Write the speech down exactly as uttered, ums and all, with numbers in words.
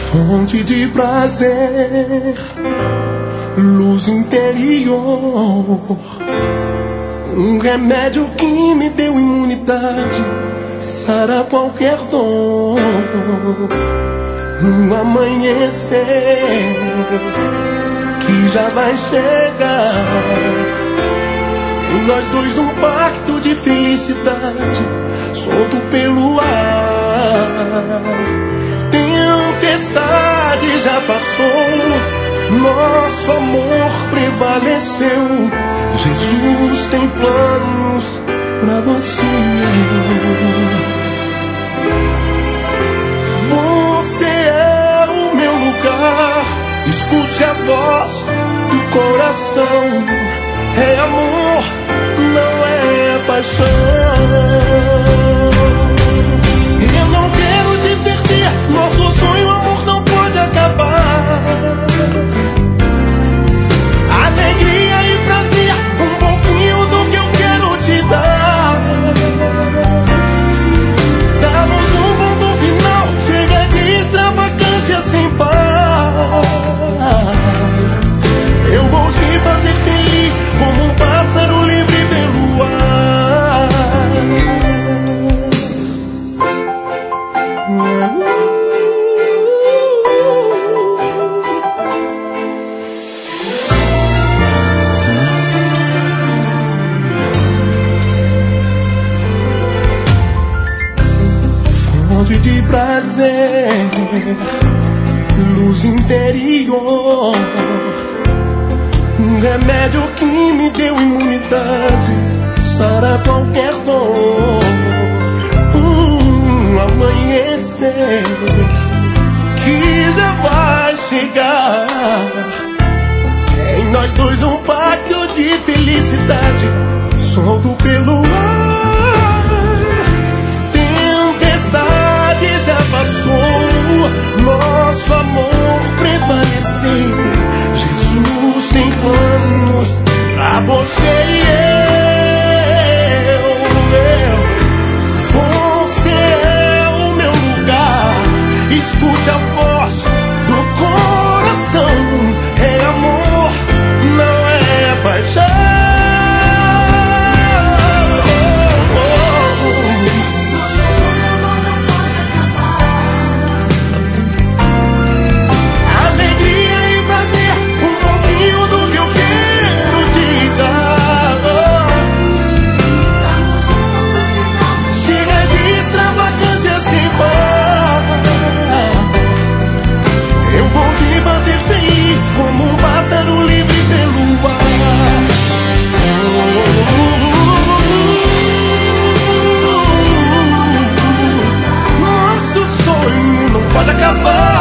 fonte de prazer, luz interior, um remédio que me deu imunidade, sara qualquer dor, um amanhecer que já vai chegar, e nós dois um pacto de felicidade, solto pelo ar. Tempestade já passou, nosso amor prevaleceu. Jesus tem planos pra você. Você é o meu lugar, escute a voz do coração. É amor, não é paixão. Eu não quero te perder, nosso sonho, amor, não pode acabar. Alegria e prazer, um pouquinho do que eu quero te dar. Damos um ponto final, chega de extravagância sem par. Eu vou te fazer feliz, como um pássaro livre pelo ar. Fonte de prazer, luz interior, um remédio que me deu imunidade, sara qualquer dor, um amanhecer que já vai chegar, em nós dois um pacto de felicidade, solto pelo ar. Tempestade já passou, nosso amor prevaleceu. Jesus tem planos pra você e eu, eu. Você é o meu lugar, escute a voz do coração. É amor, não é paixão. Pode acabar.